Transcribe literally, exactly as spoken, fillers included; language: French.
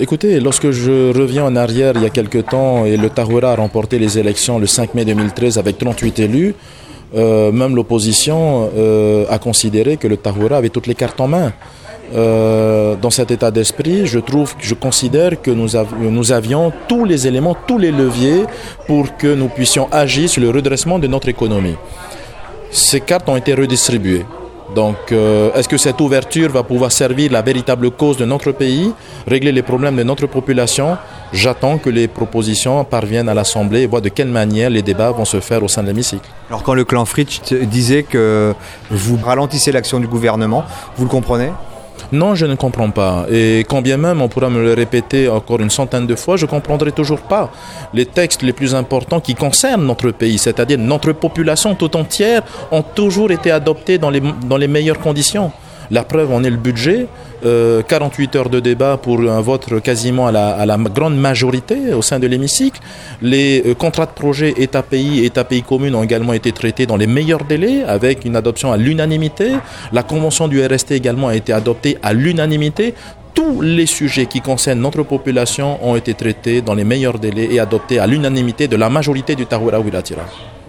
Écoutez, lorsque je reviens en arrière il y a quelque temps et le Tahwera a remporté les élections le cinq mai deux mille treize avec trente-huit élus, euh, même l'opposition euh, a considéré que le Tahwera avait toutes les cartes en main. Euh, dans cet état d'esprit, je trouve, je considère que nous, av- nous avions tous les éléments, tous les leviers pour que nous puissions agir sur le redressement de notre économie. Ces cartes ont été redistribuées. Donc, euh, est-ce que cette ouverture va pouvoir servir la véritable cause de notre pays, régler les problèmes de notre population? J'attends que les propositions parviennent à l'Assemblée et voir de quelle manière les débats vont se faire au sein de l'hémicycle. Alors quand le clan Fritsch disait que vous ralentissez l'action du gouvernement, vous le comprenez ? Non, je ne comprends pas. Et quand bien même on pourra me le répéter encore une centaine de fois, je ne comprendrai toujours pas. Les textes les plus importants qui concernent notre pays, c'est-à-dire notre population tout entière, ont toujours été adoptés dans les, dans les meilleures conditions. La preuve en est le budget, euh, quarante-huit heures de débat pour un vote quasiment à la, à la grande majorité au sein de l'hémicycle. Les euh, contrats de projet État-pays et État-pays commune ont également été traités dans les meilleurs délais avec une adoption à l'unanimité. La convention du R S T également a été adoptée à l'unanimité. Tous les sujets qui concernent notre population ont été traités dans les meilleurs délais et adoptés à l'unanimité de la majorité du Tahwera Ouidatira.